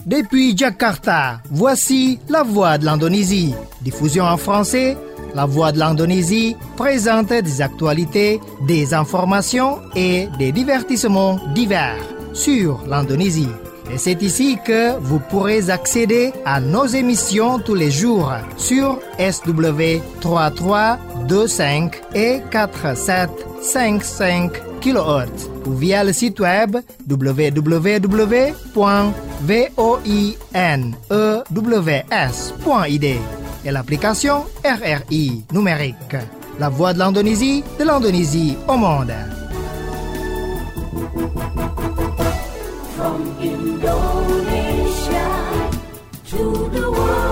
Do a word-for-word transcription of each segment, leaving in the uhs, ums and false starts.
Depuis Jakarta, voici La Voix de l'Indonésie. Diffusion en français, La Voix de l'Indonésie présente des actualités, des informations et des divertissements divers sur l'Indonésie. Et c'est ici que vous pourrez accéder à nos émissions tous les jours sur S W trois trois deux cinq et quatre sept cinq cinq kilohertz ou via le site web w w w point voinews point i d et l'application R R I numérique. La Voix de l'Indonésie, de l'Indonésie au monde. From Indonesia to the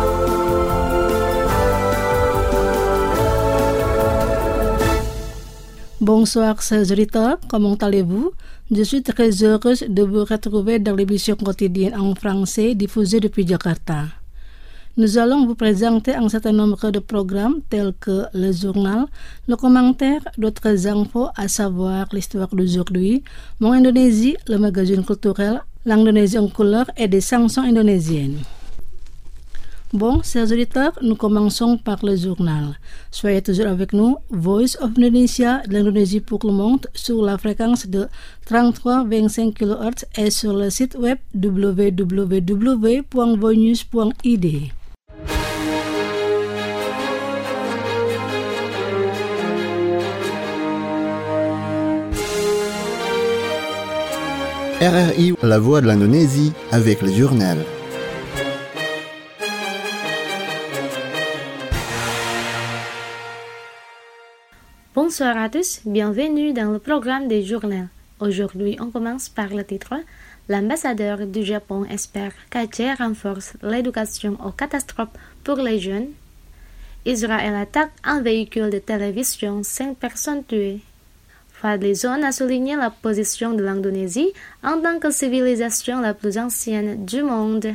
world. Bonsoir chers auditeurs, comment allez-vous? Je suis très heureuse de vous retrouver dans l'émission quotidienne en français diffusée depuis Jakarta. Nous allons vous présenter un certain nombre de programmes tels que le journal, le commentaire, d'autres infos, à savoir l'histoire d'aujourd'hui, Mon Indonésie, le magazine culturel, l'Indonésie en couleur et des chansons indonésiennes. Bon, chers auditeurs, nous commençons par le journal. Soyez toujours avec nous, Voice of Indonesia de l'Indonésie pour le monde sur la fréquence de trente-trois virgule vingt-cinq kilohertz et sur le site web w w w point voinews point i d. R R I, la voix de l'Indonésie, avec le journal. Bonsoir à tous, bienvenue dans le programme des journaux. Aujourd'hui, on commence par le titre. L'ambassadeur du Japon espère qu'Aceh renforce l'éducation aux catastrophes pour les jeunes. Israël attaque un véhicule de télévision, cinq personnes tuées. Fadlizon a souligné la position de l'Indonésie en tant que civilisation la plus ancienne du monde.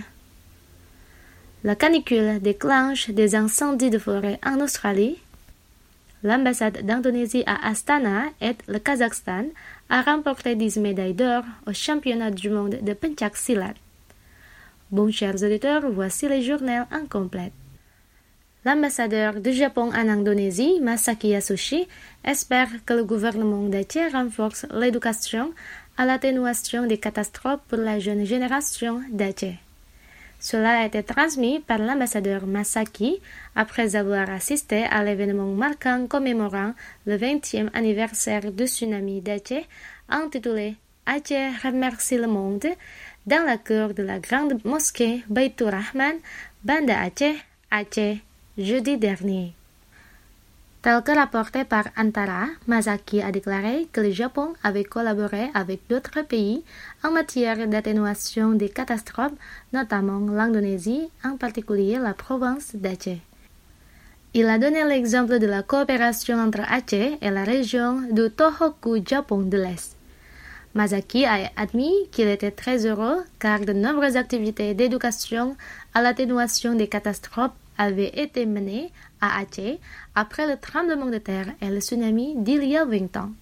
La canicule déclenche des incendies de forêt en Australie. L'ambassade d'Indonésie à Astana et le Kazakhstan a remporté dix médailles d'or au championnat du monde de pencak silat. Bon, chers auditeurs, voici les journaux en complète. L'ambassadeur du Japon en Indonésie, Masaki Yasushi, espère que le gouvernement d'Aceh renforce l'éducation à l'atténuation des catastrophes pour la jeune génération d'Aceh. Cela a été transmis par l'ambassadeur Masaki après avoir assisté à l'événement marquant commémorant le vingtième anniversaire du tsunami d'Aceh intitulé Aceh remercie le monde dans la cour de la grande mosquée Baitur Rahman, Banda Aceh, Aceh, jeudi dernier. Tel que rapporté par Antara, Masaki a déclaré que le Japon avait collaboré avec d'autres pays en matière d'atténuation des catastrophes, notamment l'Indonésie, en particulier la province d'Aceh. Il a donné l'exemple de la coopération entre Aceh et la région du Tohoku Japon de l'Est. Masaki a admis qu'il était très heureux car de nombreuses activités d'éducation à l'atténuation des catastrophes avaient été menées à Aceh après le tremblement de terre et le tsunami d'il y a vingt ans.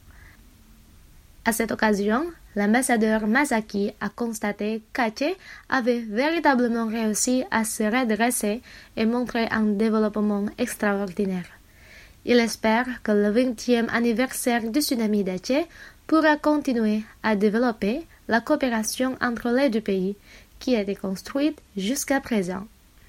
À cette occasion, l'ambassadeur Masaki a constaté qu'Aceh avait véritablement réussi à se redresser et montrer un développement extraordinaire. Il espère que le vingtième anniversaire du tsunami d'Aceh pourra continuer à développer la coopération entre les deux pays qui a été construite jusqu'à présent.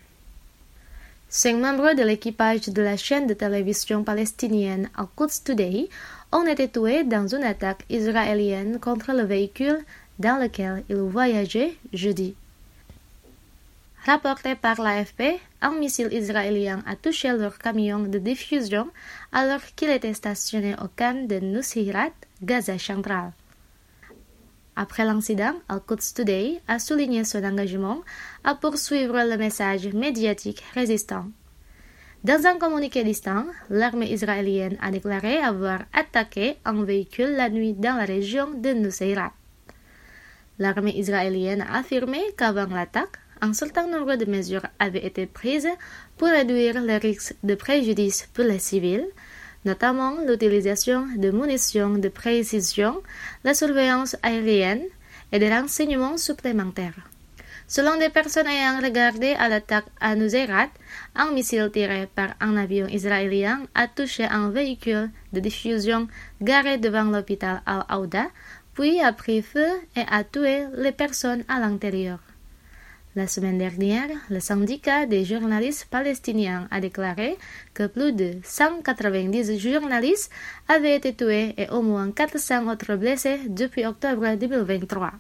Cinq membres de l'équipage de la chaîne de télévision palestinienne Al-Quds Today ont été tués dans une attaque israélienne contre le véhicule dans lequel ils voyageaient jeudi. Rapporté par l'A F P, un missile israélien a touché leur camion de diffusion alors qu'il était stationné au camp de Nuseirat, Gaza central. Après l'incident, Al-Quds Today a souligné son engagement à poursuivre le message médiatique résistant. Dans un communiqué distant, l'armée israélienne a déclaré avoir attaqué un véhicule la nuit dans la région de Nuseirat. L'armée israélienne a affirmé qu'avant l'attaque, un certain nombre de mesures avaient été prises pour réduire les risques de préjudice pour les civils, notamment l'utilisation de munitions de précision, la surveillance aérienne et des renseignements supplémentaires. Selon des personnes ayant regardé à l'attaque à Nuseirat, un missile tiré par un avion israélien a touché un véhicule de diffusion garé devant l'hôpital Al-Aouda, puis a pris feu et a tué les personnes à l'intérieur. La semaine dernière, le syndicat des journalistes palestiniens a déclaré que plus de cent quatre-vingt-dix journalistes avaient été tués et au moins quatre cents autres blessés depuis octobre deux mille vingt-trois.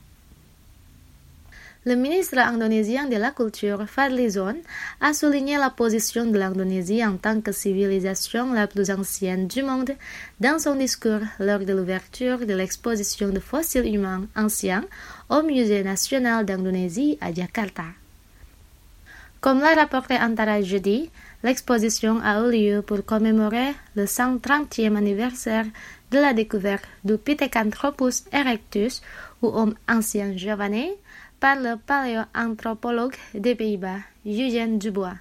Le ministre indonésien de la Culture, Fadly Zon, a souligné la position de l'Indonésie en tant que civilisation la plus ancienne du monde dans son discours lors de l'ouverture de l'exposition de fossiles humains anciens au Musée national d'Indonésie à Jakarta. Comme l'a rapporté Antara jeudi, l'exposition a eu lieu pour commémorer le cent trentième anniversaire de la découverte du Pithecanthropus erectus, ou homme ancien javanais, par le paléoanthropologue des Pays-Bas, Eugène Dubois.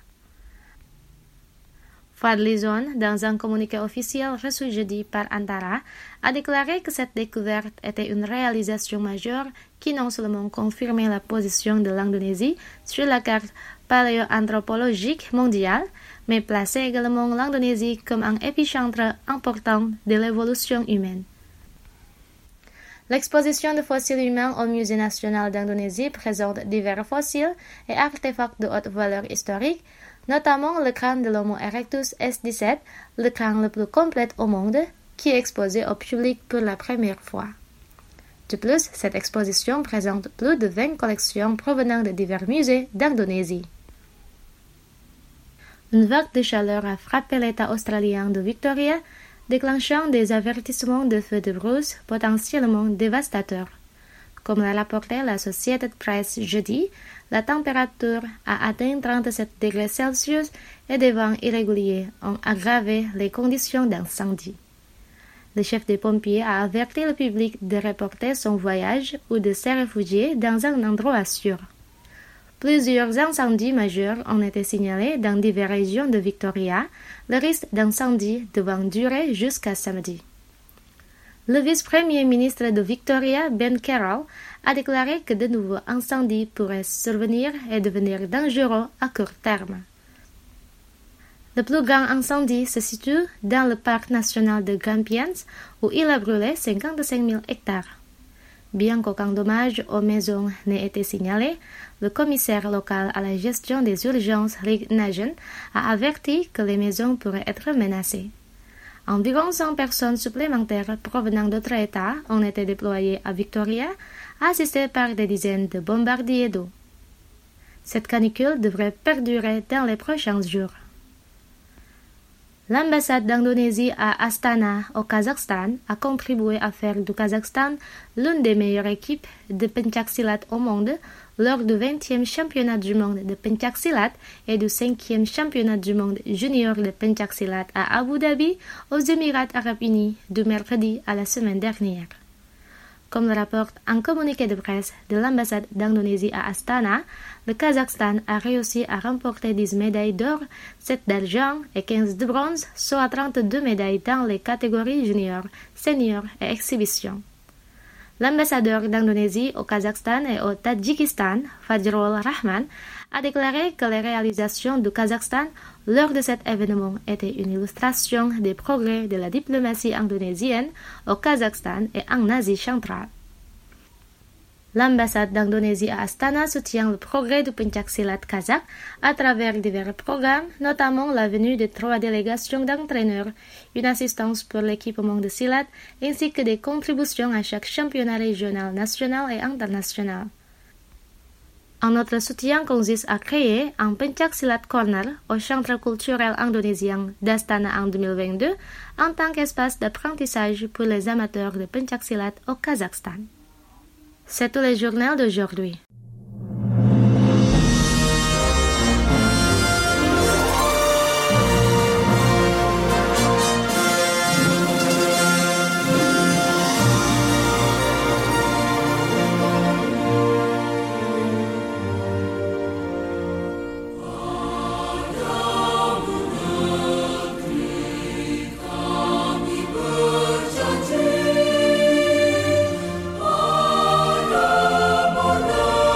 Fadly Zon, dans un communiqué officiel reçu jeudi par Antara, a déclaré que cette découverte était une réalisation majeure qui non seulement confirmait la position de l'Indonésie sur la carte paléoanthropologique mondiale, mais plaçait également l'Indonésie comme un épicentre important de l'évolution humaine. L'exposition de fossiles humains au Musée national d'Indonésie présente divers fossiles et artefacts de haute valeur historique, notamment le crâne de l'Homo erectus S dix-sept, le crâne le plus complet au monde, qui est exposé au public pour la première fois. De plus, cette exposition présente plus de vingt collections provenant de divers musées d'Indonésie. Une vague de chaleur a frappé l'État australien de Victoria, déclenchant des avertissements de feux de brousse potentiellement dévastateurs. Comme l'a rapporté la Associated Press jeudi, la température a atteint trente-sept degrés Celsius et des vents irréguliers ont aggravé les conditions d'incendie. Le chef des pompiers a averti le public de reporter son voyage ou de se réfugier dans un endroit sûr. Plusieurs incendies majeurs ont été signalés dans diverses régions de Victoria, le risque d'incendie devant durer jusqu'à samedi. Le vice-premier ministre de Victoria, Ben Carroll, a déclaré que de nouveaux incendies pourraient survenir et devenir dangereux à court terme. Le plus grand incendie se situe dans le parc national de Grampians, où il a brûlé cinquante-cinq mille hectares. Bien qu'aucun dommage aux maisons n'ait été signalé, le commissaire local à la gestion des urgences, Rick Nugent, a averti que les maisons pourraient être menacées. Environ cent personnes supplémentaires provenant d'autres États ont été déployées à Victoria, assistées par des dizaines de bombardiers d'eau. Cette canicule devrait perdurer dans les prochains jours. L'ambassade d'Indonésie à Astana, au Kazakhstan, a contribué à faire du Kazakhstan l'une des meilleures équipes de pencaksilat au monde lors du vingtième championnat du monde de pencaksilat et du cinquième championnat du monde junior de pencaksilat à Abu Dhabi, aux Émirats arabes unis, du mercredi à la semaine dernière. Comme le rapporte un communiqué de presse de l'ambassade d'Indonésie à Astana, le Kazakhstan a réussi à remporter dix médailles d'or, sept d'argent et quinze de bronze, soit trente-deux médailles dans les catégories junior, senior et exhibition. L'ambassadeur d'Indonésie au Kazakhstan et au Tadjikistan, Fajrul Rahman, a déclaré que les réalisations du Kazakhstan lors de cet événement étaient une illustration des progrès de la diplomatie indonésienne au Kazakhstan et en Asie centrale. L'ambassade d'Indonésie à Astana soutient le progrès du pencaksilat kazakh à travers divers programmes, notamment la venue de trois délégations d'entraîneurs, une assistance pour l'équipement de silat, ainsi que des contributions à chaque championnat régional, national et international. Un autre soutien consiste à créer un pencaksilat corner au Centre culturel indonésien d'Astana en deux mille vingt-deux en tant qu'espace d'apprentissage pour les amateurs de pencaksilat au Kazakhstan. C'est tout le journal d'aujourd'hui. Lord.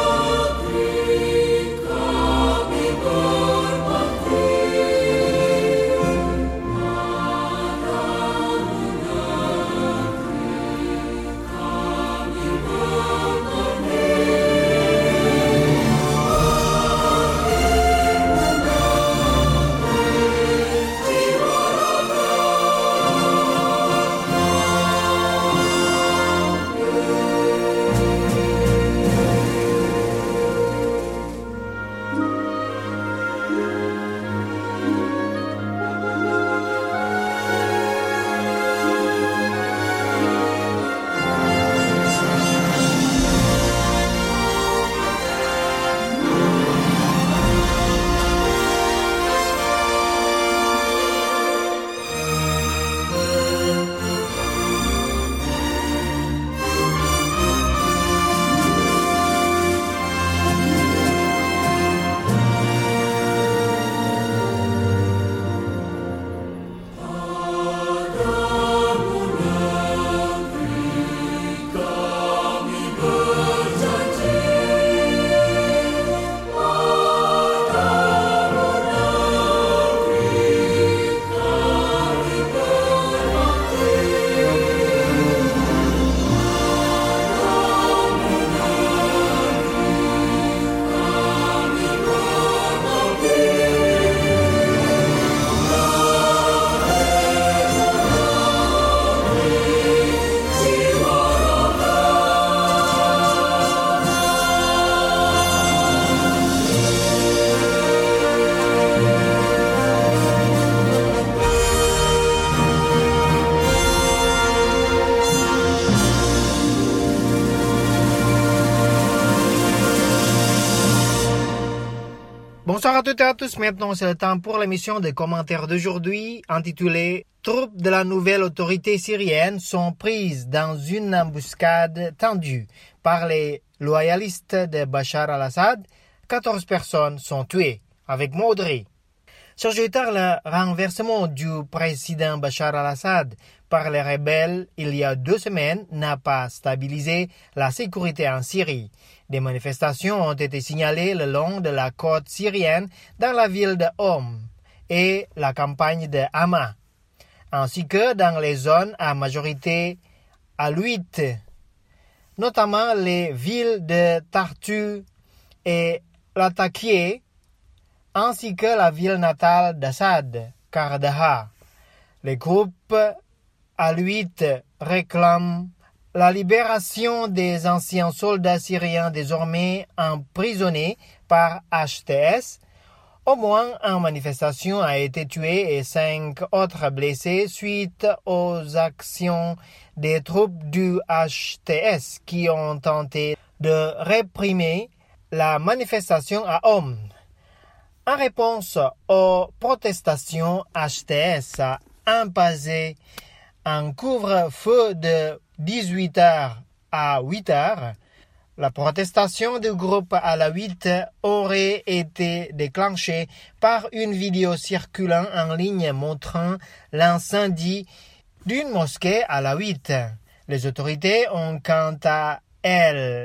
Bonsoir à toutes et à tous. Maintenant, c'est le temps pour l'émission de commentaires d'aujourd'hui intitulée « Troupes de la nouvelle autorité syrienne sont prises dans une embuscade tendue par les loyalistes de Bachar al-Assad. quatorze personnes sont tuées. » Avec Maudry. Sergio Itard, le renversement du président Bachar al-Assad par les rebelles il y a deux semaines n'a pas stabilisé la sécurité en Syrie. Des manifestations ont été signalées le long de la côte syrienne dans la ville de Homs et la campagne de Hama, ainsi que dans les zones à majorité alaouite, notamment les villes de Tartu et Latakia, ainsi que la ville natale d'Assad, Kardahar. Les groupes alaouites réclament la libération des anciens soldats syriens désormais emprisonnés par H T S. Au moins une manifestation a été tuée et cinq autres blessés suite aux actions des troupes du H T S qui ont tenté de réprimer la manifestation à Homs. En réponse aux protestations, H T S a imposé un couvre-feu de dix-huit heures à huit heures. La protestation du groupe alaouite aurait été déclenchée par une vidéo circulant en ligne montrant l'incendie d'une mosquée alaouite. Les autorités ont quant à elles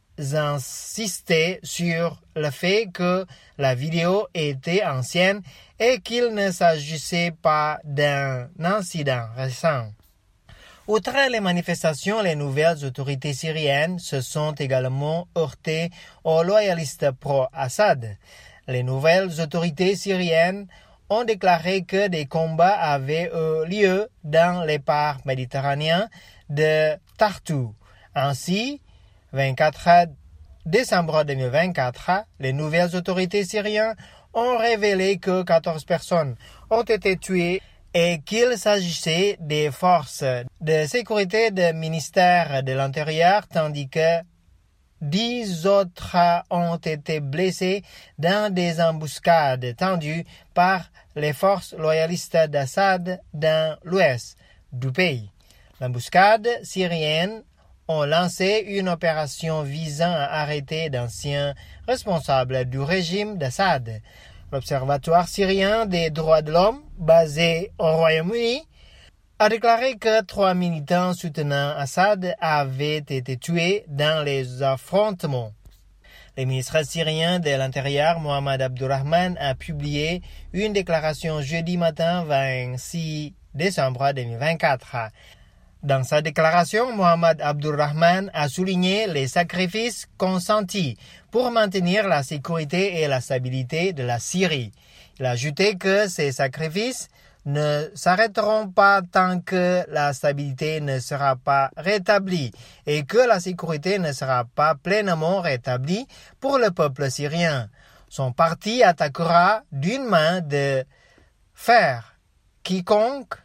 insisté sur le fait que la vidéo était ancienne et qu'il ne s'agissait pas d'un incident récent. Outre les manifestations, les nouvelles autorités syriennes se sont également heurtées aux loyalistes pro-Assad. Les nouvelles autorités syriennes ont déclaré que des combats avaient eu lieu dans les parcs méditerranéens de Tartu. Ainsi, vingt-quatre décembre deux mille vingt-quatre, les nouvelles autorités syriennes ont révélé que quatorze personnes ont été tuées et qu'il s'agissait des forces de sécurité du ministère de l'Intérieur, tandis que dix autres ont été blessés dans des embuscades tendues par les forces loyalistes d'Assad dans l'ouest du pays. L'embuscade syrienne ont lancé une opération visant à arrêter d'anciens responsables du régime d'Assad. L'Observatoire syrien des droits de l'homme, basé au Royaume-Uni, a déclaré que trois militants soutenant Assad avaient été tués dans les affrontements. Le ministre syrien de l'Intérieur, Mohamed Abdurrahman, a publié une déclaration jeudi matin vingt-six décembre deux mille vingt-quatre. Dans sa déclaration, Mohamed Abdurrahman a souligné les sacrifices consentis pour maintenir la sécurité et la stabilité de la Syrie. Il a ajouté que ces sacrifices ne s'arrêteront pas tant que la stabilité ne sera pas rétablie et que la sécurité ne sera pas pleinement rétablie pour le peuple syrien. Son parti attaquera d'une main de fer quiconque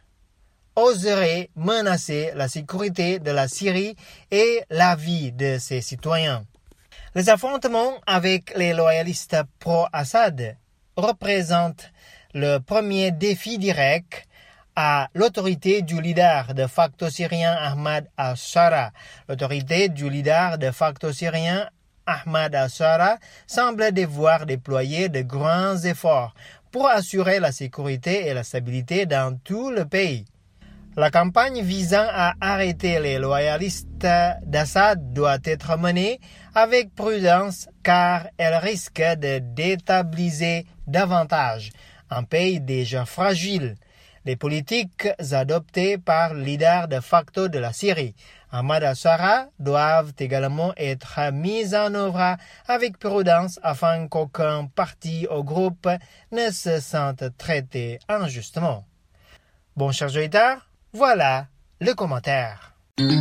oserait menacer la sécurité de la Syrie et la vie de ses citoyens. Les affrontements avec les loyalistes pro-Assad représentent le premier défi direct à l'autorité du leader de facto syrien Ahmad al-Shara. L'autorité du leader de facto syrien Ahmad al-Shara semble devoir déployer de grands efforts pour assurer la sécurité et la stabilité dans tout le pays. La campagne visant à arrêter les loyalistes d'Assad doit être menée avec prudence car elle risque de déstabiliser davantage un pays déjà fragile. Les politiques adoptées par le leader de facto de la Syrie, Ahmad al-Shara, doivent également être mises en œuvre avec prudence afin qu'aucun parti ou groupe ne se sente traité injustement. Bon, chers auditeurs, voilà le commentaire.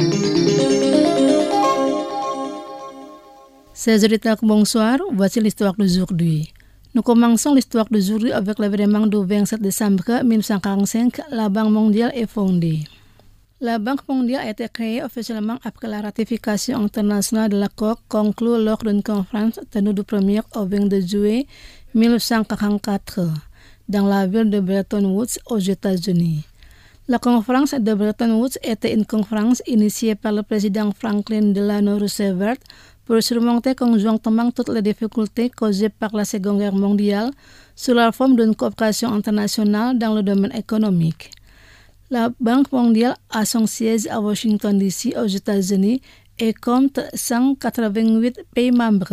Chers auditeurs, bonsoir. Voici l'histoire d'aujourd'hui. Nous commençons l'histoire d'aujourd'hui avec l'événement du vingt-sept décembre mille neuf cent quarante-cinq. La Banque mondiale est fondée. La Banque mondiale a été créée officiellement après la ratification internationale de l'accord conclu lors d'une conférence tenue du premier au vingt-deux juillet mille neuf cent quarante-quatre dans la ville de Bretton Woods aux États-Unis. La conférence de Bretton Woods était une conférence initiée par le président Franklin Delano Roosevelt pour surmonter conjointement toutes les difficultés causées par la Seconde Guerre mondiale sous la forme d'une coopération internationale dans le domaine économique. La Banque mondiale a son siège à Washington D C aux États-Unis et compte cent quatre-vingt-huit pays membres.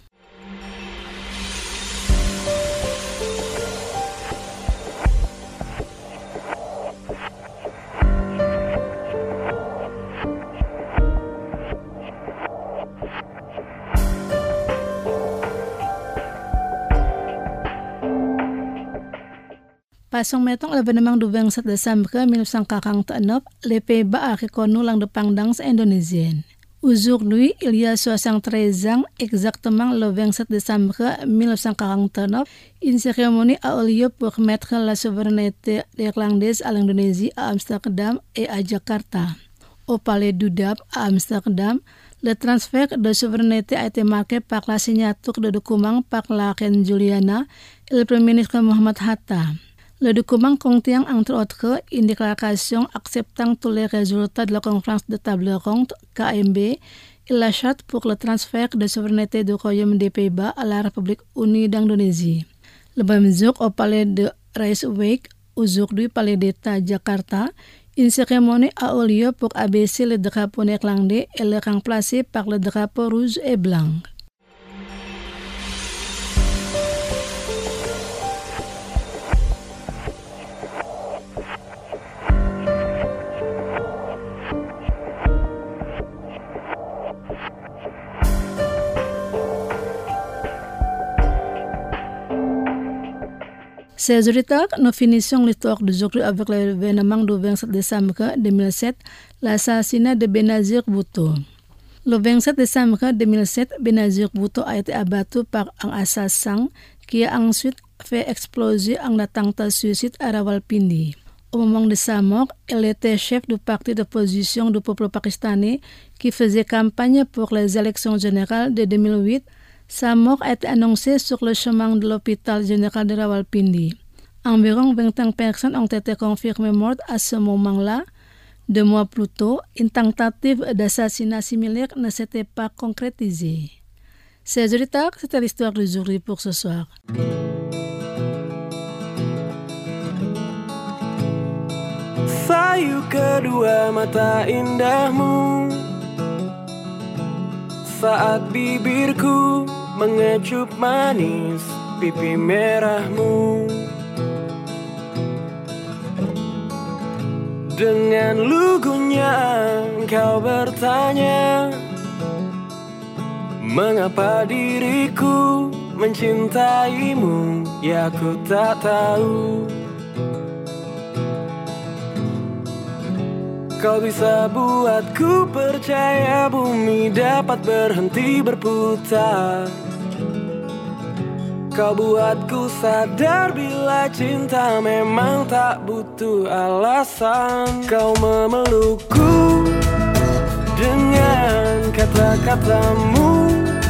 Passons maintenant à l'événement du vingt-sept décembre mille neuf cent quarante-neuf, les Pays-Bas a reconnu l'indépendance indonésienne. Aujourd'hui, il y a soixante-treize ans, exactement le vingt-sept décembre mille neuf cent quarante-neuf, une cérémonie a eu lieu pour mettre la souveraineté irlandaise à l'Indonésie à Amsterdam et à Jakarta. Au palais du Dap à Amsterdam, le transfert de souveraineté a été marqué par la signature de documents par la reine Juliana et le Premier ministre Mohamed Hatta. Le document contient entre autres une déclaration acceptant tous les résultats de la conférence de table ronde K M B et la charte pour le transfert de souveraineté du Royaume des Pays-Bas à la République unie d'Indonésie. Le même jour, au palais de Rijswijk, aujourd'hui palais d'État Jakarta, une cérémonie a eu lieu pour abaisser le drapeau néerlandais et le remplacer par le drapeau rouge et blanc. Chers auditeurs, nous finissons l'histoire d'aujourd'hui avec l'événement du vingt-sept décembre deux mille sept, l'assassinat de Benazir Bhutto. Le vingt-sept décembre deux mille sept, Benazir Bhutto a été abattu par un assassin qui a ensuite fait exploser un attentat suicide à Rawalpindi. Au moment de sa mort, il était chef du parti d'opposition du peuple pakistanais qui faisait campagne pour les élections générales de deux mille huit. Sa mort a été annoncée sur le chemin de l'hôpital général de Rawalpindi. Environ vingt personnes ont été confirmées mortes à ce moment-là. Deux mois plus tôt, une tentative d'assassinat similaire ne s'était pas concrétisée. Chers auditeurs, c'était l'histoire d'aujourd'hui pour ce soir. Sayu kedua mata indahmu saat bibirku mengecup manis pipi merahmu. Dengan lugunya engkau bertanya, mengapa diriku mencintaimu, ya ku tak tahu. Kau bisa buatku percaya bumi dapat berhenti berputar. Kau buatku sadar bila cinta memang tak butuh alasan. Kau memelukku dengan kata-katamu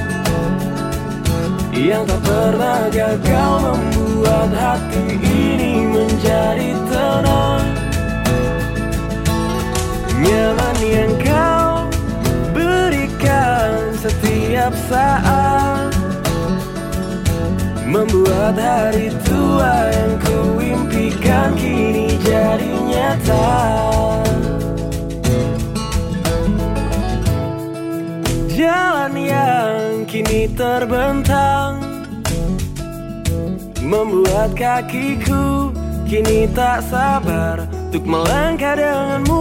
yang tak pernah gagal membuat hati ini menjadi tenang. Nyaman yang kau berikan setiap saat membuat hari tua yang ku impikan kini jadi nyata. Jalan yang kini terbentang membuat kakiku kini tak sabar untuk melangkah denganmu.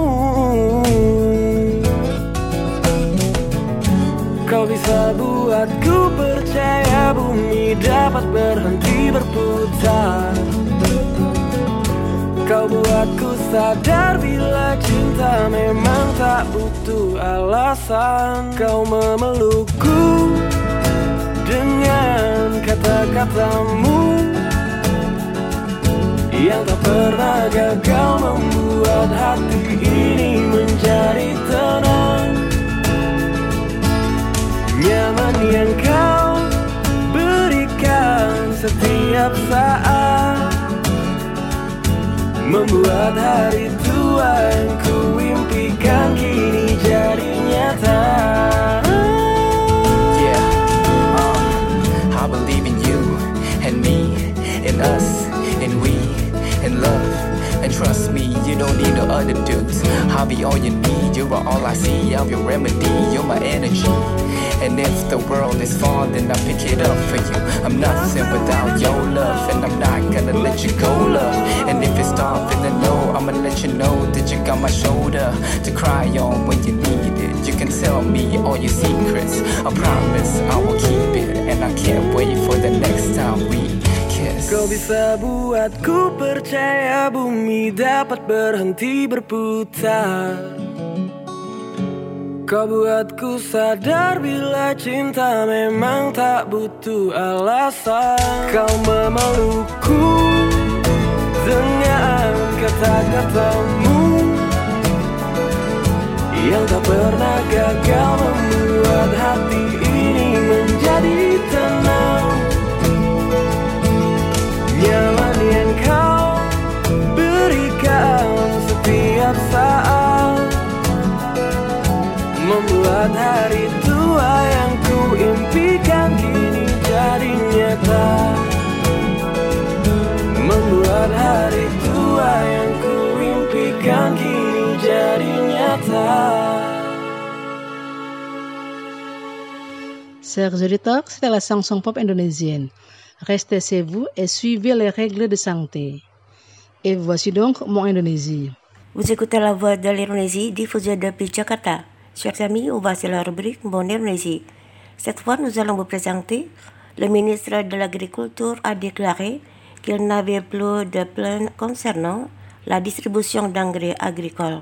Kau bisa buatku percaya bumi dapat berhenti berputar. Kau buatku sadar bila cinta memang tak butuh alasan. Kau memelukku dengan kata-katamu yang tak pernah gagal membuat hati ini menjadi tenang. Nyaman yang kau berikan setiap setiap saat, membuat hari tua yang ku impikan kini jadi nyata. Yeah, uh, I believe in you and me, in us, in we, in love. And trust me, you don't need no other dudes. I'll be all you need, you're all I see. I'm your remedy, you're my energy. And if the world is far, then I pick it up for you. I'm nothing without your love, and I'm not gonna let you go, love. And if it's dark in the know, I'ma let you know that you got my shoulder to cry on when you need it. You can tell me all your secrets, I promise I will keep it. And I can't wait for the next time we kiss. Kau bisa buatku percaya bumi dapat berhenti berputar. Kau buatku sadar bila cinta memang tak butuh alasan. Kau memelukku dengan kata-katamu yang tak pernah gagal membuat hati ini menjadi tenang. Nyaman yang kau berikan setiap saat, membuat hari tua yang ku impikan kini jadi nyata. Membuat hari tua yang ku impikan kini jadi nyata. Chers auditeurs, c'était la chanson pop indonésienne. Restez chez vous et suivez les règles de santé. Et voici donc mon Indonésie. Vous écoutez la voix de l'Indonésie diffusée depuis Jakarta. Chers amis, voici la rubrique Mon Indonésie. Cette fois, nous allons vous présenter le ministre de l'Agriculture a déclaré qu'il n'avait plus de plaintes concernant la distribution d'engrais agricoles.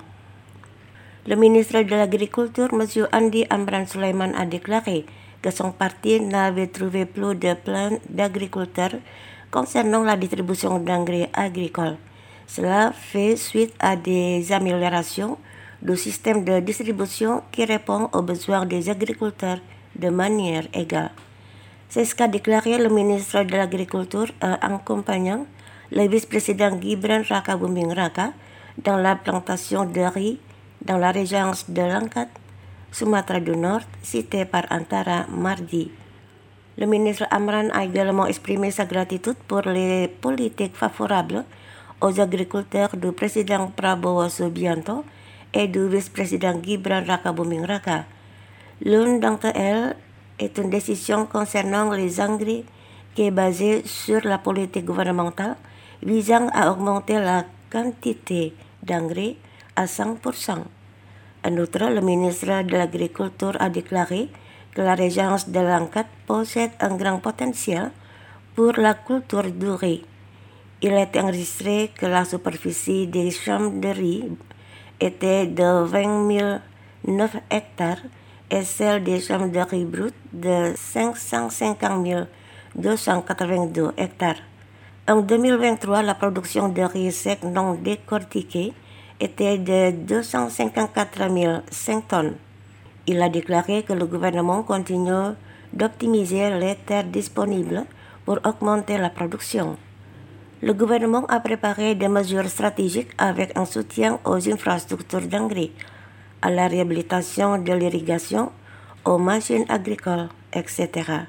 Le ministre de l'Agriculture, M. Andi Amran Sulaiman, a déclaré que son parti n'avait trouvé plus de plaintes d'agriculteurs concernant la distribution d'engrais agricoles. Cela fait suite à des améliorations du système de distribution qui répond aux besoins des agriculteurs de manière égale. C'est ce qu'a déclaré le ministre de l'Agriculture en accompagnant le vice-président Gibran Rakabuming Raka dans la plantation de riz dans la région de Langkat, Sumatra du Nord, cité par Antara mardi. Le ministre Amran a également exprimé sa gratitude pour les politiques favorables aux agriculteurs du président Prabowo Subianto et du vice-président Gibran Rakabuming Raka. L'une d'entre elles est une décision concernant les engrais qui est basée sur la politique gouvernementale visant à augmenter la quantité d'engrais à cent pour cent. En outre, le ministre de l'Agriculture a déclaré que la région de Langkat possède un grand potentiel pour la culture du riz. Il a été enregistré que la superficie des champs de riz était de vingt mille neuf hectares et celle des champs de riz brut de cinq cent cinquante mille deux cent quatre-vingt-deux hectares. En deux mille vingt-trois, la production de riz sec non décortiqué était de deux cent cinquante-quatre mille cinq tonnes. Il a déclaré que le gouvernement continue d'optimiser les terres disponibles pour augmenter la production. Le gouvernement a préparé des mesures stratégiques avec un soutien aux infrastructures d'engrais, à la réhabilitation de l'irrigation, aux machines agricoles, et cetera.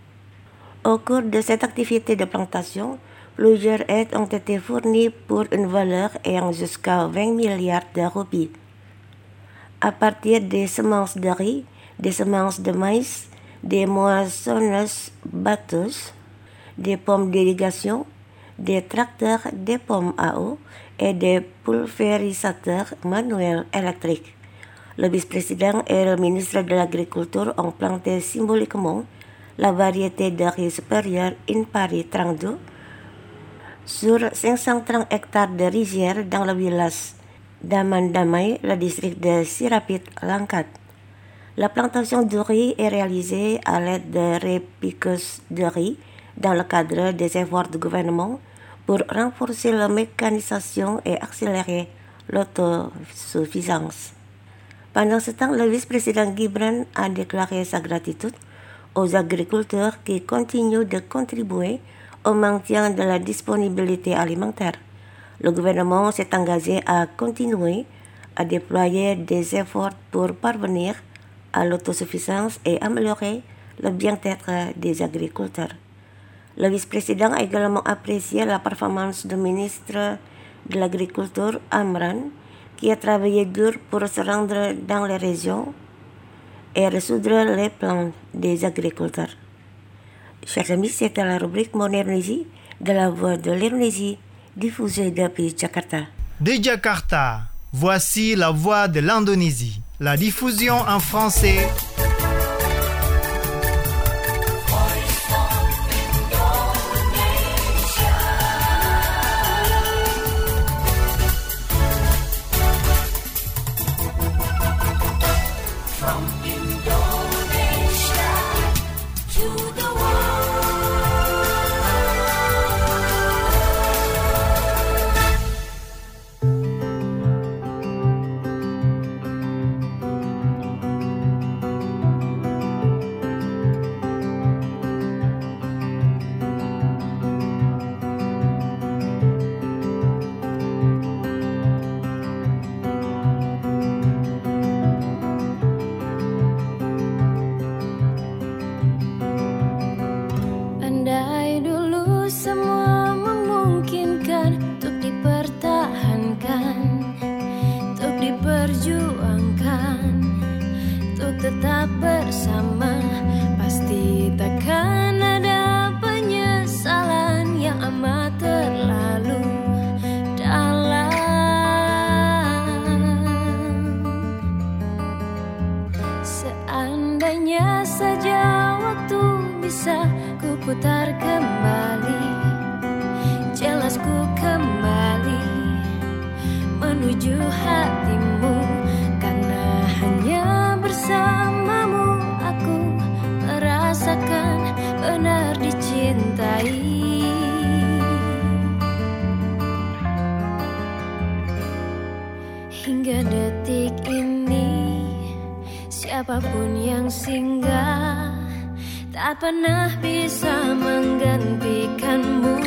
Au cours de cette activité de plantation, plusieurs aides ont été fournies pour une valeur ayant jusqu'à vingt milliards de roupies. À partir des semences de riz, des semences de maïs, des moissonneuses batteuses, des pommes d'irrigation, des tracteurs, des pommes à eau et des pulvérisateurs manuels électriques. Le vice-président et le ministre de l'Agriculture ont planté symboliquement la variété de riz supérieur Impari trente-deux sur cinq cent trente hectares de rizières dans le village d'Amandamai, le district de Sirapit, Langkat. La plantation de riz est réalisée à l'aide de répiqueuses de riz dans le cadre des efforts du gouvernement pour renforcer la mécanisation et accélérer l'autosuffisance. Pendant ce temps, le vice-président Gibran a déclaré sa gratitude aux agriculteurs qui continuent de contribuer au maintien de la disponibilité alimentaire. Le gouvernement s'est engagé à continuer à déployer des efforts pour parvenir à l'autosuffisance et améliorer le bien-être des agriculteurs. Le vice-président a également apprécié la performance du ministre de l'Agriculture, Amran, qui a travaillé dur pour se rendre dans les régions et résoudre les plans des agriculteurs. Chers amis, c'était la rubrique Mon Indonésie de la Voix de l'Indonésie, diffusée depuis Jakarta. De Jakarta, voici la Voix de l'Indonésie, la diffusion en français. Tetap bersama, pasti takkan ada penyesalan yang amat terlalu dalam. Seandainya saja waktu bisa ku putar kembali, jelas ku kembali menuju hatimu, karena hanya bersamamu aku merasakan benar dicintai. Hingga detik ini siapapun yang singgah tak pernah bisa menggantikanmu.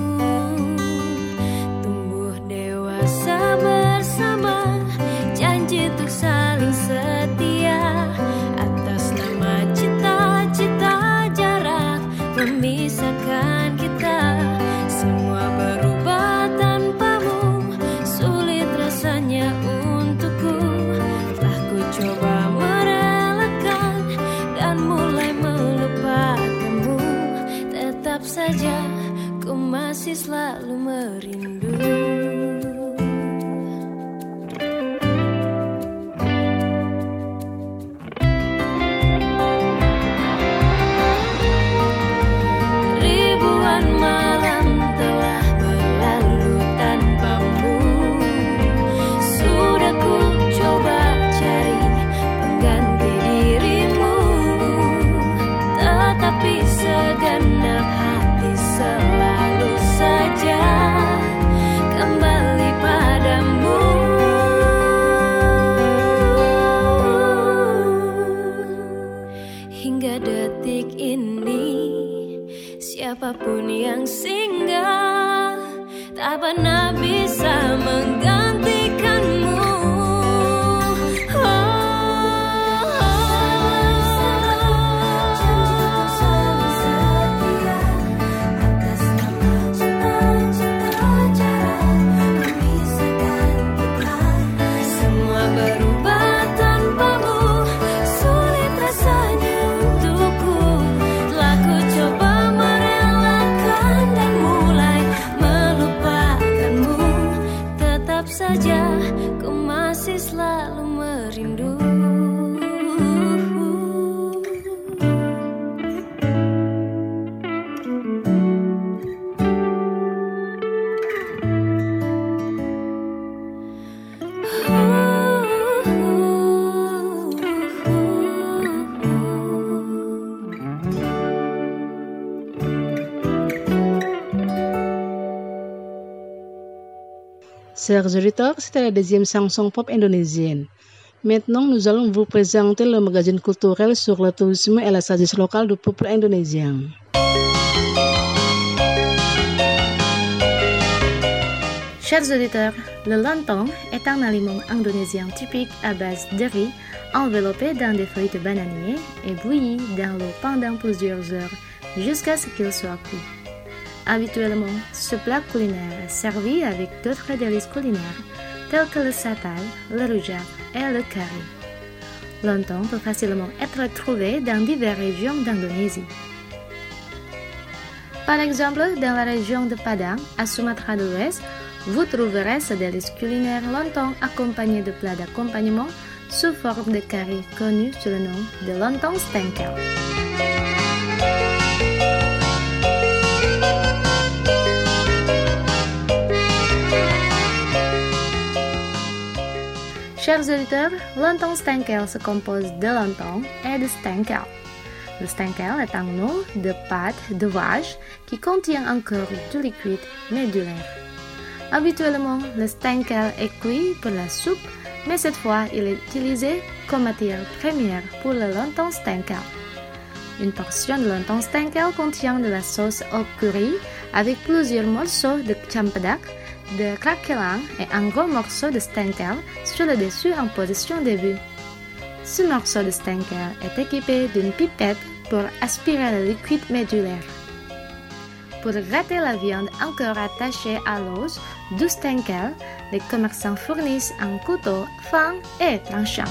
Tumbuh dewasa bersama, janji untuk saling setia, atas nama cita-cita jarak memisahkan kita. Semua berubah tanpamu, sulit rasanya untukku. Telah ku coba merelakan dan mulai melupakanmu, tetap saja ku masih selalu merindu. Segenap hati selalu saja kembali padamu. Hingga detik ini siapapun yang singgah tak pernah bisa menggantikanmu. Selalu merindu. Chers auditeurs, c'était la deuxième chanson pop indonésienne. Maintenant, nous allons vous présenter le magazine culturel sur le tourisme et la sagesse locale du peuple indonésien. Chers auditeurs, le lontong est un aliment indonésien typique à base de riz, enveloppé dans des feuilles de bananier et bouilli dans l'eau pendant plusieurs heures jusqu'à ce qu'il soit cuit. Habituellement, ce plat culinaire est servi avec d'autres délices culinaires tels que le satay, le rujak et le curry. Lontong peut facilement être trouvé dans diverses régions d'Indonésie. Par exemple, dans la région de Padang, à Sumatra de l'Ouest, vous trouverez ce délice culinaire lontong accompagné de plats d'accompagnement sous forme de curry connu sous le nom de lontong stengkel. Chers auditeurs, lontong stengkel se compose de lontong et de stengkel. Le stengkel est un eau de pâte de vache qui contient encore du liquide médulaire. Habituellement, le stengkel est cuit pour la soupe, mais cette fois, il est utilisé comme matière première pour le lontong stengkel. Une portion de lontong stengkel contient de la sauce au curry avec plusieurs morceaux de champedak, de craquelang et un gros morceau de stengkel sur le dessus en position début. Ce morceau de stengkel est équipé d'une pipette pour aspirer le liquide médulaire. Pour gratter la viande encore attachée à l'os du stengkel, les commerçants fournissent un couteau fin et tranchant.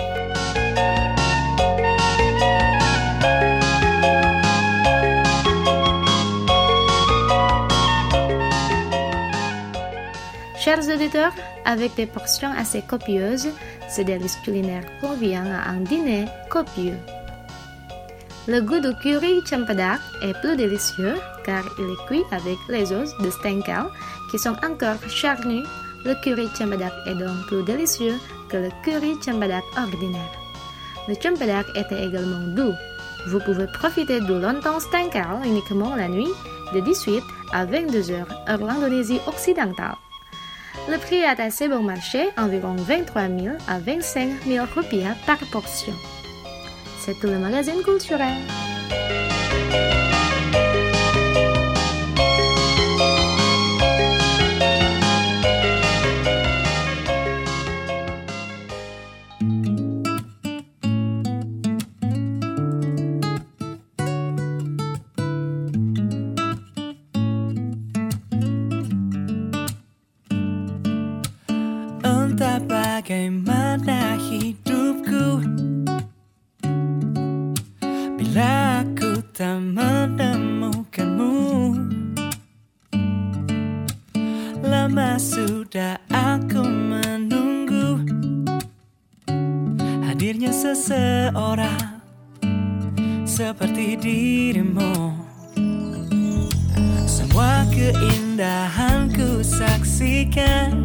Chers auditeurs, avec des portions assez copieuses, ce délice culinaire convient à un dîner copieux. Le goût du curry champedak est plus délicieux car il est cuit avec les os de stengkel qui sont encore charnus. Le curry champedak est donc plus délicieux que le curry champedak ordinaire. Le champedak était également doux. Vous pouvez profiter du lontong stengkel uniquement la nuit de dix-huit à vingt-deux heures heure l'Indonésie occidentale. Le prix est assez bon marché, environ vingt-trois mille à vingt-cinq mille rupiah par portion. C'est tout le magazine culturel. Entah bagaimana hidupku bila ku tak menemukanmu. Lama sudah aku menunggu hadirnya seseorang seperti dirimu. Semua keindahan ku saksikan,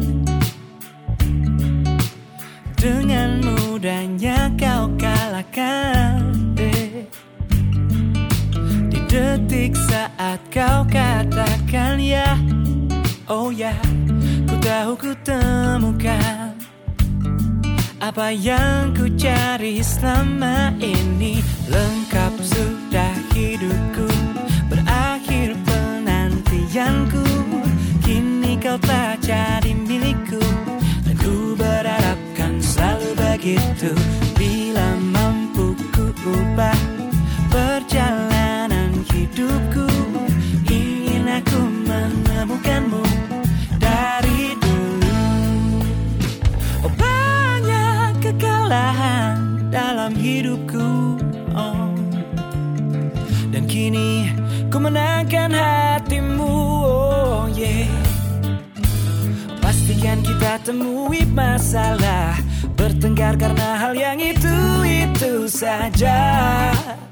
dengan mudahnya kau kalahkan, deh. Di detik saat kau katakan ya, oh ya, ku tahu ku temukan apa yang ku cari selama ini. Lengkap sudah hidupku, berakhir penantianku. Kini kau telah jadi milikku, dan ku berharap selalu begitu. Bila mampu ku ubah perjalanan hidupku, ingin aku menemukanmu dari dulu. Oh, banyak kekalahan dalam hidupku, oh. Dan kini ku menangkan hatimu, oh yeah. Pastikan kita temui masalah, bertengkar karena hal yang itu-itu saja.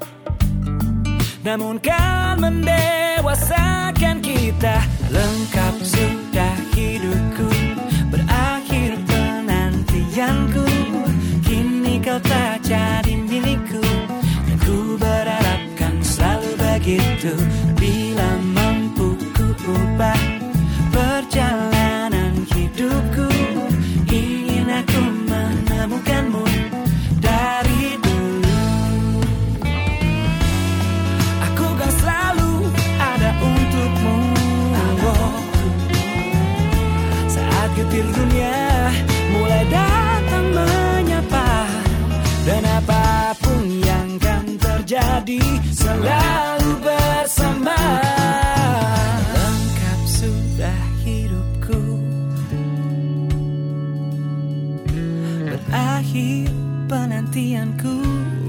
Namun kan mendewasakan kita. Lengkap sudah hidupku, berakhir penantianku. Kini kau tak jadi milikku, dan ku berharapkan selalu begitu. Bila mampu ku ubah perjalanan hidupku, ingin aku menemukanmu dari dulu. Aku kan selalu ada untukmu, oh. selalu bersama. Lengkap sudah hidupku, berakhir penantianku.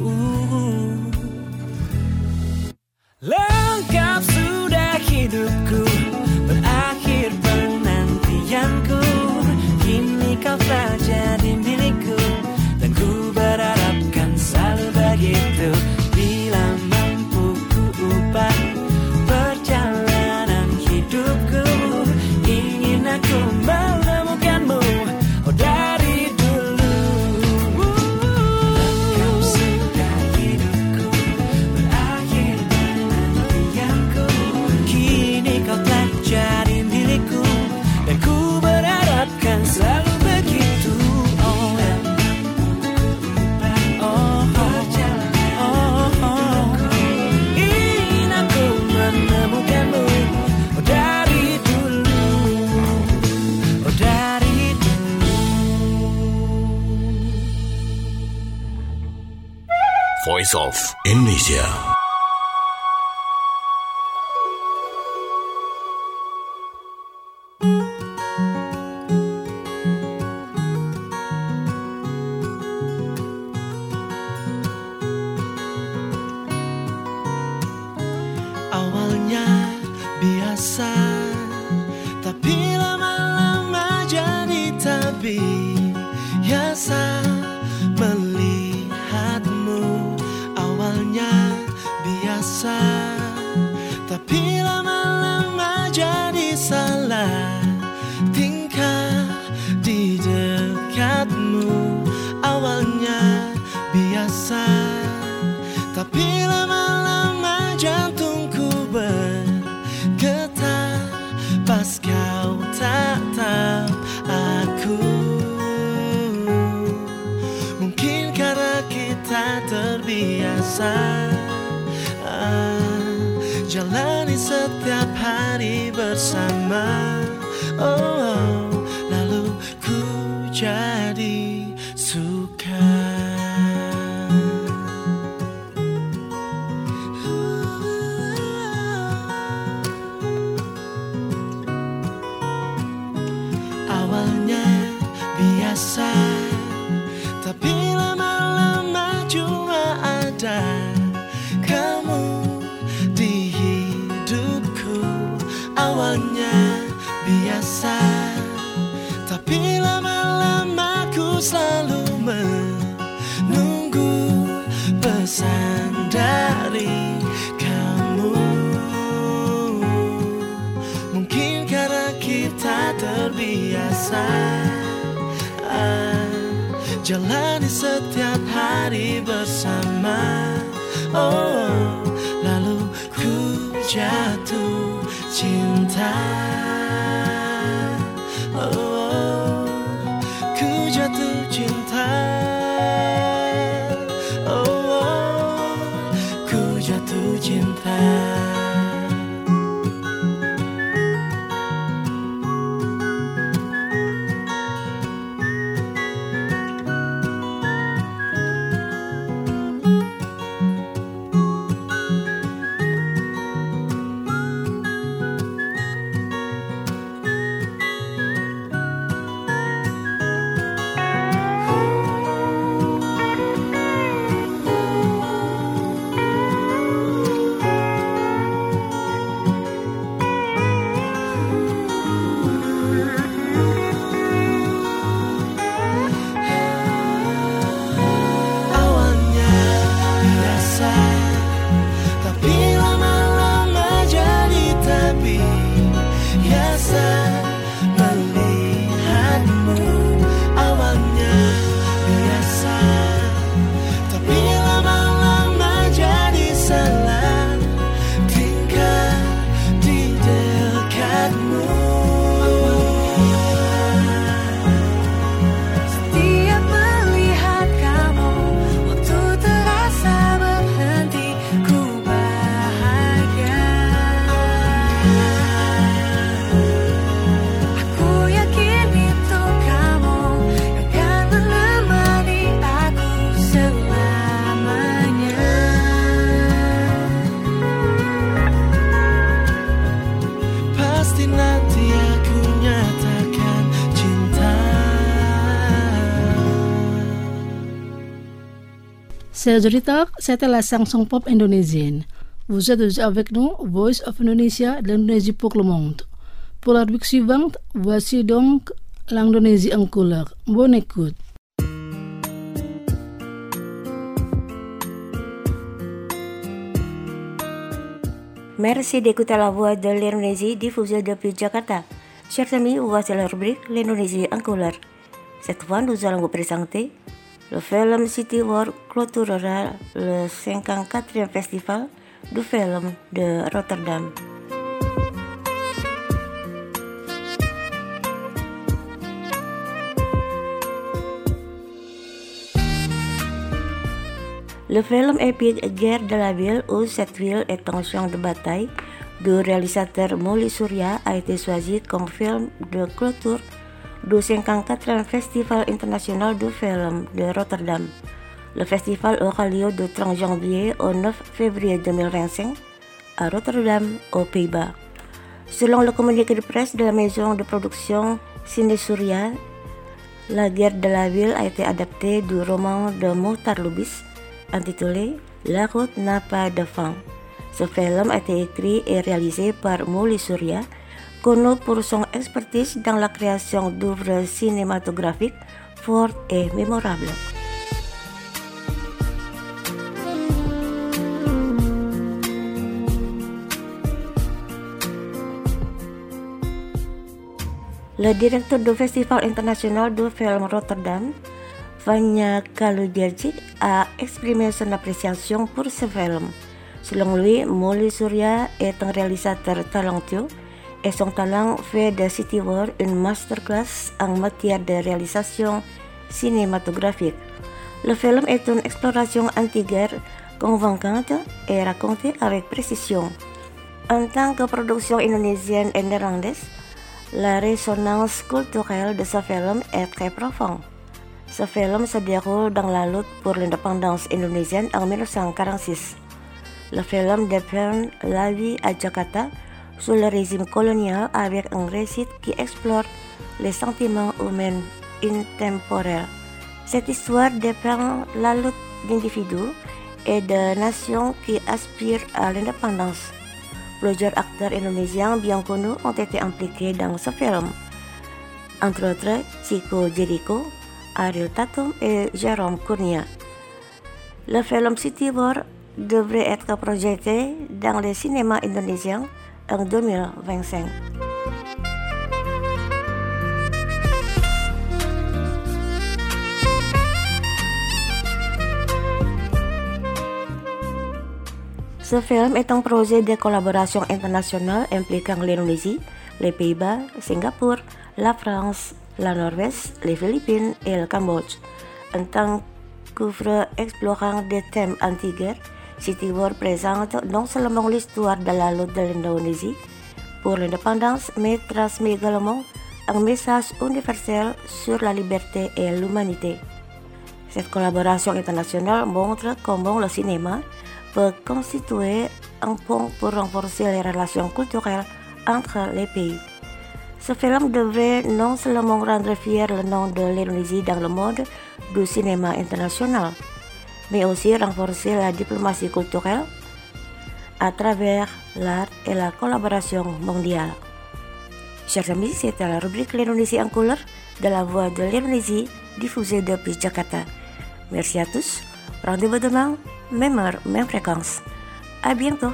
Lengkap sudah hidupku, berakhir penantianku. Kini kau telah jadi milikku, dan ku berharap kan selalu begitu. Bila mampu ku ubah perjalanan hidupku, ingin aku menemukanmu, oh dari dulu. Lengkap sudah hidupku, berakhir penantianku. Kini kau telah jadi milikku, dan ku berharap kan selalu begitu. Oh, oh, oh, oh. Ingin aku menemukanmu, oh dari dulu, oh dari dulu. Voice of Indonesia. Awalnya biasa, tapi lama-lama jadi tak biasa melihatmu. Awalnya biasa, tapi lama-lama jadi salah tingkah di dekatmu. Awalnya biasa, tapi lama-lama jantungku bergetar pas kau tatap aku. Mungkin karena kita terbiasa ah, jalani setiap hari bersama. Oh, lalu ku jadi suka. Awalnya biasa, tapi lama-lama cuma ada kamu di hidupku. Awalnya biasa, tapi lama-lama ku selalu menunggu pesan dari kamu. Mungkin karena kita terbiasa ah, jalani setiap hari bersama. Oh, lalu ku jatuh cinta. Oh, ku jatuh cinta. Oh, ku jatuh cinta. Chers auditeurs, c'était la chanson pop indonésienne. Vous êtes déjà avec nous, Voice of Indonesia, de l'Indonésie pour le monde. Pour la rubrique suivante, voici donc l'Indonésie en couleur. Bonne écoute. Merci d'écouter la voix de l'Indonésie diffusée depuis Jakarta. Chers amis, voici la rubrique l'Indonésie en couleur. Cette fois, nous allons vous présenter le film City Walk clôturera le cinquante-quatrième festival du film de Rotterdam. Le film épique Guerre de la ville ou Cette ville est un champ de bataille du réalisateur Mouli Surya a été choisi comme film de clôture du cinquante-quatrième Festival international du film de Rotterdam. Le festival aura lieu du trente janvier au neuf février deux mille vingt-cinq à Rotterdam, aux Pays-Bas. Selon le communiqué de presse de la maison de production Cine Surya, La Guerre de la ville a été adaptée du roman de Mohtar Lubis intitulé La route n'a pas de fin. Ce film a été écrit et réalisé par Mouli Surya, connu pour son expertise dans la création d'œuvres cinématographiques fortes et mémorables. Le directeur du Festival international du film Rotterdam, Vanja Kalujercic, a exprimé son appréciation pour ce film. Selon lui, Mouli Surya est un réalisateur talentueux et son talent fait de City Walk une masterclass en matière de réalisation cinématographique. Le film est une exploration anti-guerre convaincante et racontée avec précision. En tant que production indonésienne et néerlandaise, la résonance culturelle de ce film est très profonde. Ce film se déroule dans la lutte pour l'indépendance indonésienne en mille neuf cent quarante-six. Le film dépeint la vie à Jakarta sous le régime colonial avec un récit qui explore les sentiments humains intemporels. Cette histoire dépeint la lutte d'individus et de nations qui aspirent à l'indépendance. Plusieurs acteurs indonésiens bien connus ont été impliqués dans ce film, entre autres Chico Jericho, Ariel Tatum et Jérôme Kurnia. Le film City Walk devrait être projeté dans les cinémas indonésiens en deux mille vingt-cinq. Ce film est un projet de collaboration internationale impliquant l'Indonésie, les Pays-Bas, Singapour, la France, la Norvège, les Philippines et le Cambodge. En tant qu'œuvre explorant des thèmes anti-guerre, City Walk présente non seulement l'histoire de la lutte de l'Indonésie pour l'indépendance, mais transmet également un message universel sur la liberté et l'humanité. Cette collaboration internationale montre comment le cinéma peut constituer un pont pour renforcer les relations culturelles entre les pays. Ce film devrait non seulement rendre fier le nom de l'Indonésie dans le monde du cinéma international, mais aussi renforcer la diplomatie culturelle à travers l'art et la collaboration mondiale. Chers amis, c'était la rubrique l'Indonésie en couleur de la voix de l'Indonésie diffusée depuis Jakarta. Merci à tous. Rendez-vous demain, même heure, même fréquence. À bientôt.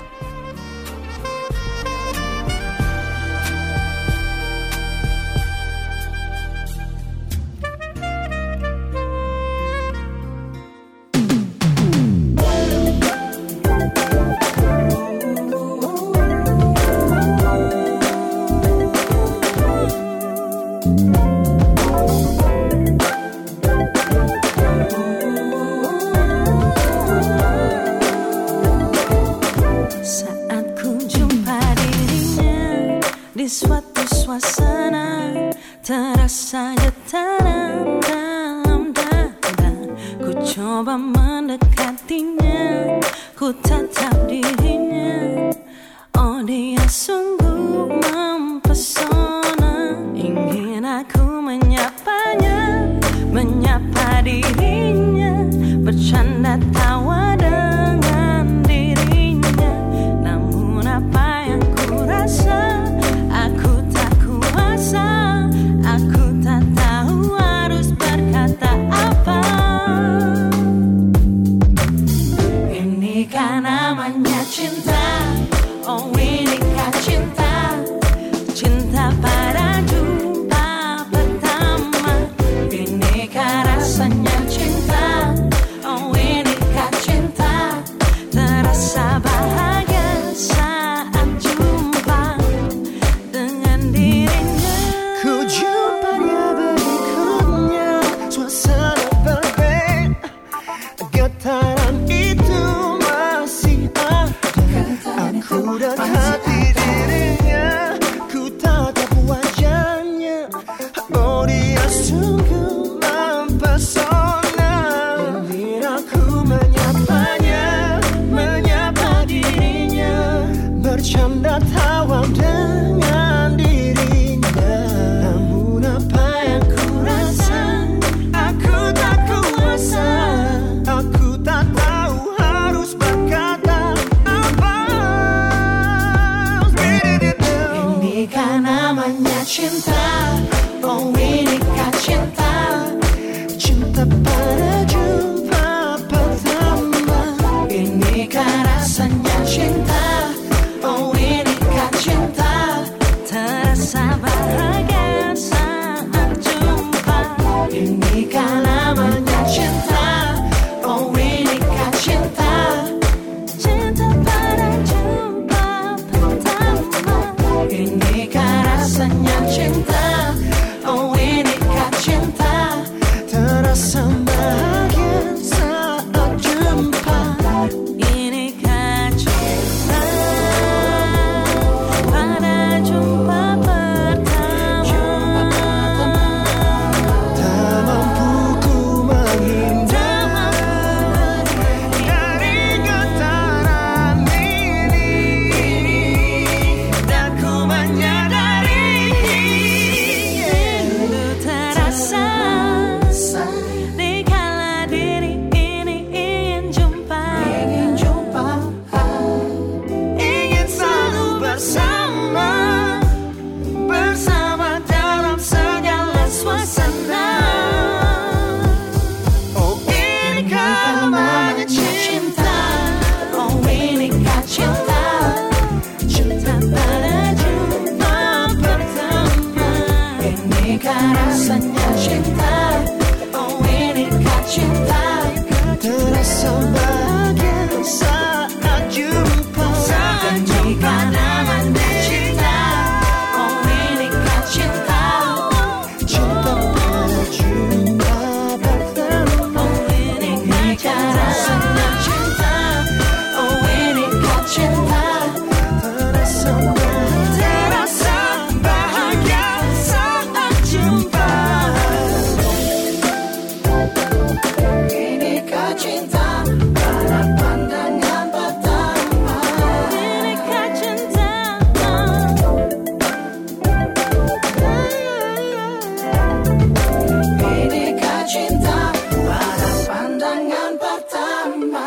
Di suatu suasana terasa getaran dalam dada. Ku coba mendekatinya, ku tatap dirinya. Oh, dia sungguh mempesona. Ingin aku menyapanya, menyapa dirinya, bercanda tawa. terasa bahagia saat jumpa. Saat jumpa namanya cinta. Oh inikah cinta. Cinta pada jumpa pertama. Oh inikah rasanya cinta. Oh inikah cinta. Terasa bahagia. Terasa bahagia saat jumpa. Inikah cinta pada pandangan pertama. Inikah cinta. Inikah cinta pada pandangan pertama.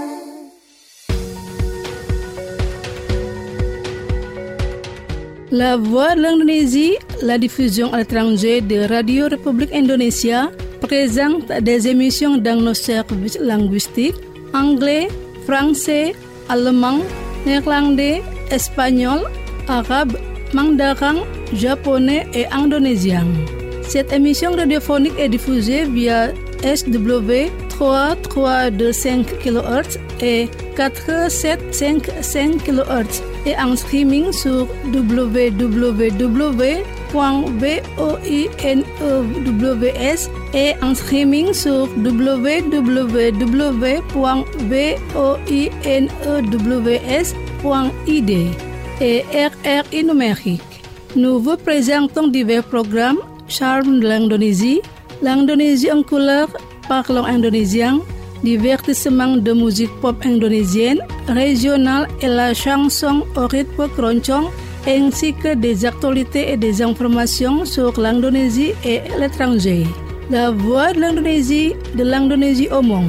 La Voix de l'Indonésie, la diffusion à l'étranger de Radio République Indonésia, présente des émissions dans nos services linguistiques anglais, français, allemand, néerlandais, espagnol, arabe, mandarin, japonais et indonésien. Cette émission radiophonique est diffusée via S W trois trois deux cinq kilohertz et quatre sept cinq cinq kilohertz et en streaming sur w w w point voinews et en streaming sur w w w point voinews point I D et R R I numérique. Nous vous présentons divers programmes, charme de l'Indonésie, l'Indonésie en couleur, parlons indonésien, divertissement de musique pop indonésienne, régionale et la chanson au rythme keroncong, ainsi que des actualités et des informations sur l'Indonésie et l'étranger. La voix de l'Indonésie, de l'Indonésie au monde.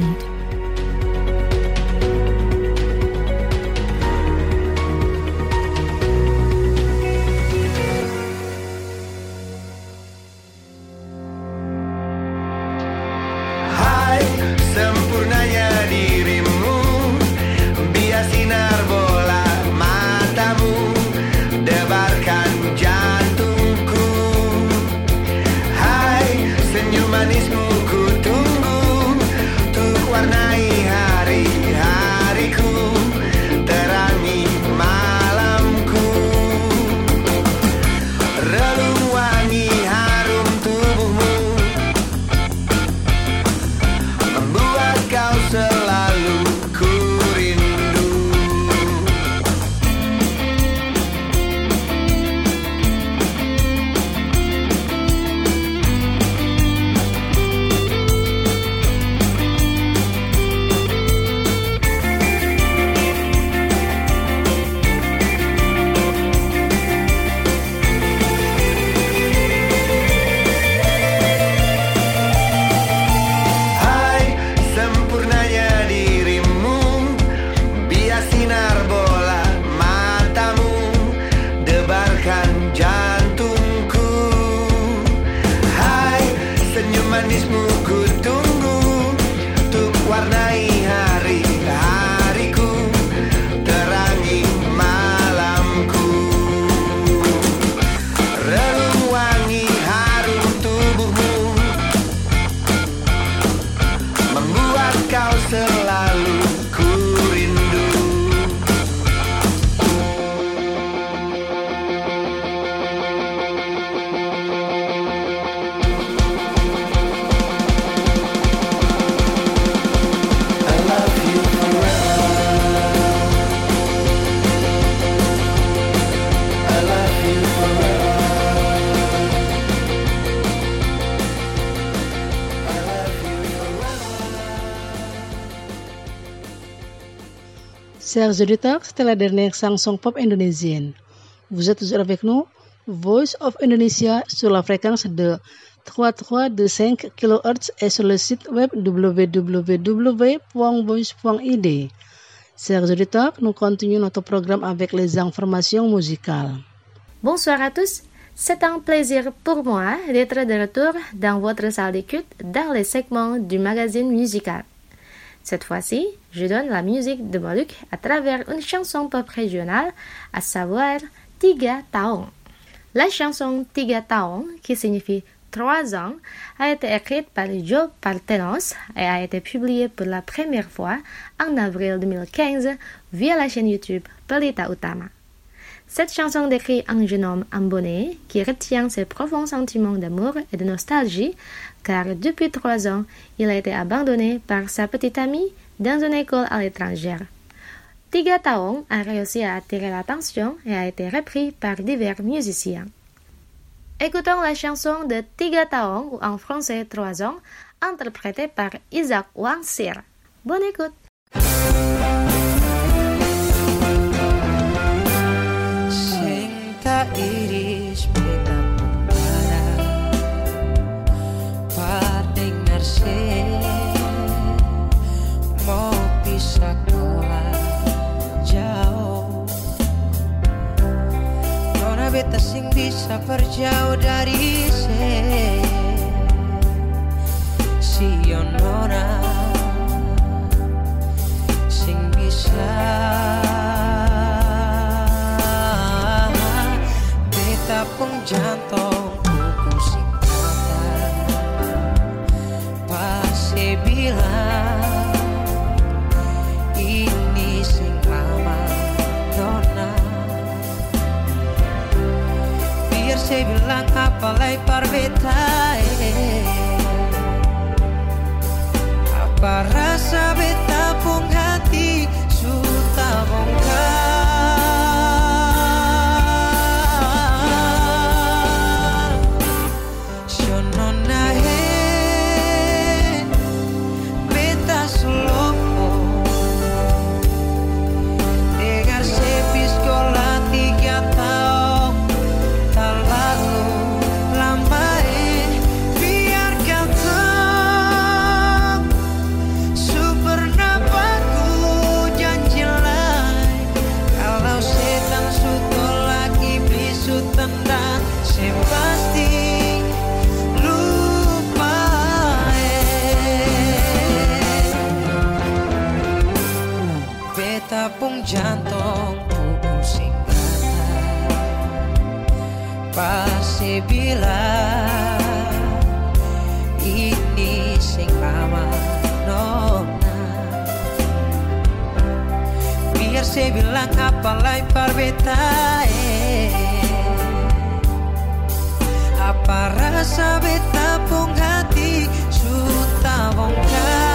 Hai, sempurnanya dirimu, biar sinar bola matamu debarkan jantungku. Hai, senyum manismu ku tunggu, untuk warnai hari-hariku, terangi malamku. Relung wangi harum tubuhmu, membuat kau selalu ku rindu. Hai, sempurnanya dirimu, biar sinar bola matamu debarkan jantungku. Hai, senyum manismu ku tunggu, untuk warnai hari-hariku, terangi malamku. Relung wangi harum tubuhmu, membuat kau selalu ku rindu. I love you forever. I love you forever. I love you forever. Chers auditeurs, c'était la dernière chanson pop indonésienne. Vous êtes toujours avec nous, Voice of Indonesia, sur la fréquence de trois trois deux cinq kilohertz et sur le site web w w w point voice point I D. Chers auditeurs, nous continuons notre programme avec les informations musicales. Bonsoir à tous, c'est un plaisir pour moi d'être de retour dans votre salle d'écoute dans les segments du magazine musical. Cette fois-ci, je donne la musique de Moluques à travers une chanson pop régionale, à savoir Tiga Tahun. La chanson Tiga Tahun, qui signifie trois ans a été écrite par Joe Parthenos et a été publiée pour la première fois en avril deux mille quinze via la chaîne YouTube Pelita Utama. Cette chanson décrit un jeune homme abandonné qui retient ses profonds sentiments d'amour et de nostalgie car depuis trois ans, il a été abandonné par sa petite amie dans une école à l'étranger. Tiga Tahun a réussi à attirer l'attention et a été repris par divers musiciens. Écoutons la chanson de Tiga Tahun ou en français trois ans, interprétée par Isaac Wangsir. Bonne écoute! Tak iris beta pembara Padengar se Mau pisah sekolah jauh Nona beta sing bisa berjauh dari se Si nona sing bisa Tapung jantung kuku sing kata Pasti bilang Ini sing lama nona Biar saya bilang apa lepar beta eh. Apa rasa beta pung hati Suta bongkar Tapung jantung kuku sing kata Pasti bilang Ini sing lama nona Biar saya bilang apa lepar beta eh. Apa rasa beta pung hati Suta bongkar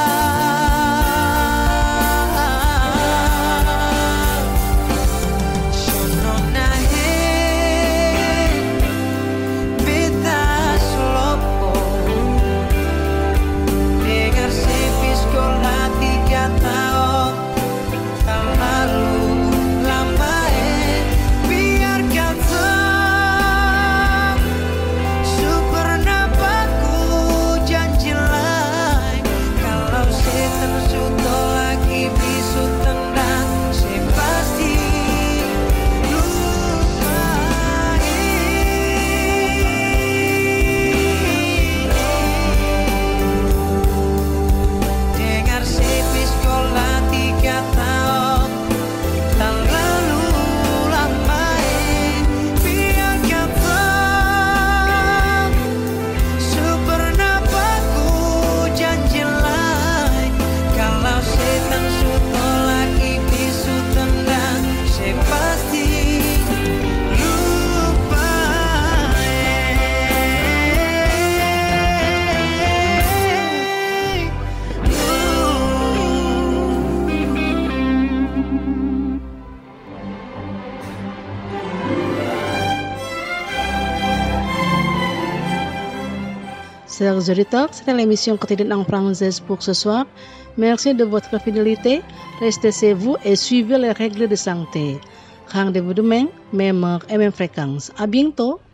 Chers auditeurs, c'était l'émission quotidienne en français pour ce soir. Merci de votre fidélité. Restez chez vous et suivez les règles de santé. Rendez-vous demain, même heure et même fréquence. À bientôt.